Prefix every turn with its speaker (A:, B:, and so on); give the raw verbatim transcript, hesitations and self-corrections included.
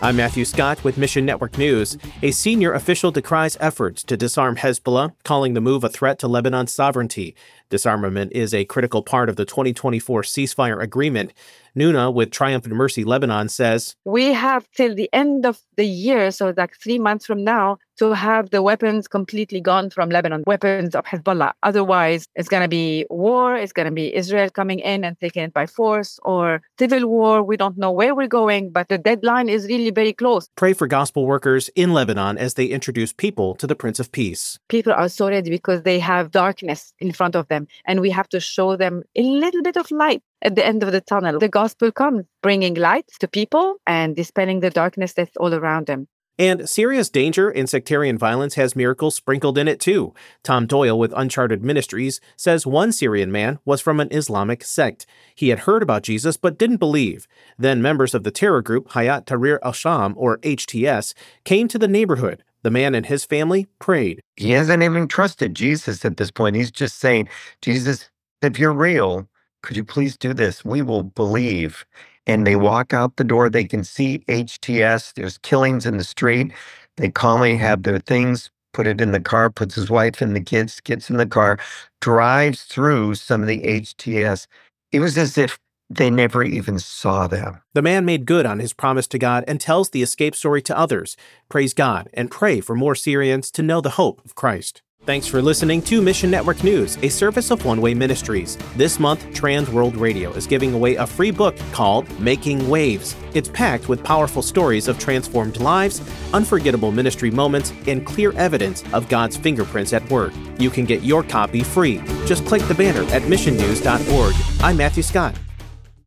A: I'm Matthew Scott with Mission Network News. A senior official decries efforts to disarm Hezbollah, calling the move a threat to Lebanon's sovereignty. Disarmament is a critical part of the twenty twenty-four ceasefire agreement. Nuna with Triumphant Mercy Lebanon says,
B: "We have till the end of the year, so like three months from now, to have the weapons completely gone from Lebanon, weapons of Hezbollah. Otherwise, it's going to be war. It's going to be Israel coming in and taking it by force, or civil war. We don't know where we're going, but the deadline is really very close."
A: Pray for gospel workers in Lebanon as they introduce people to the Prince of Peace.
B: People are so ready because they have darkness in front of them, and we have to show them a little bit of light at the end of the tunnel. The gospel comes, bringing light to people and dispelling the darkness that's all around them.
A: And Syria's danger in sectarian violence has miracles sprinkled in it too. Tom Doyle with Uncharted Ministries says one Syrian man was from an Islamic sect. He had heard about Jesus but didn't believe. Then members of the terror group Hayat Tahrir al-Sham, or H T S, came to the neighborhood. The man and his family prayed.
C: He hasn't even trusted Jesus at this point. He's just saying, Jesus, if you're real, could you please do this? We will believe. And they walk out the door. They can see H T S. There's killings in the street. They calmly have their things, put it in the car, puts his wife and the kids, gets in the car, drives through some of the H T S. It was as if they never even saw them.
A: The man made good on his promise to God and tells the escape story to others. Praise God and pray for more Syrians to know the hope of Christ. Thanks for listening to Mission Network News, a service of One Way Ministries. This month, Trans World Radio is giving away a free book called Making Waves. It's packed with powerful stories of transformed lives, unforgettable ministry moments, and clear evidence of God's fingerprints at work. You can get your copy free. Just click the banner at mission news dot org. I'm Matthew Scott.